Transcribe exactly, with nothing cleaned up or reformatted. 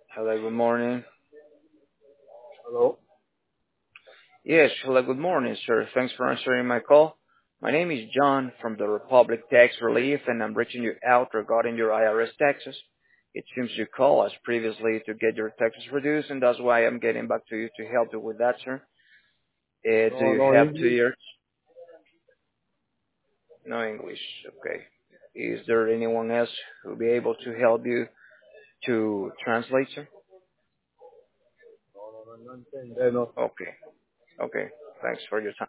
Hello, good morning. Hello? Yes, hello, good morning, sir. Thanks for answering my call. My name is John from the Republic Tax Relief, and I'm reaching you out regarding your I R S taxes. It seems you called us previously to get your taxes reduced, and that's why I'm getting back to you to help you with that, sir. Uh, do No, you no have two English. years? No English. Okay. Is there anyone else who will be able to help you to translate, sir? No, no, no, no entiendo. Okay. Okay. Thanks for your time.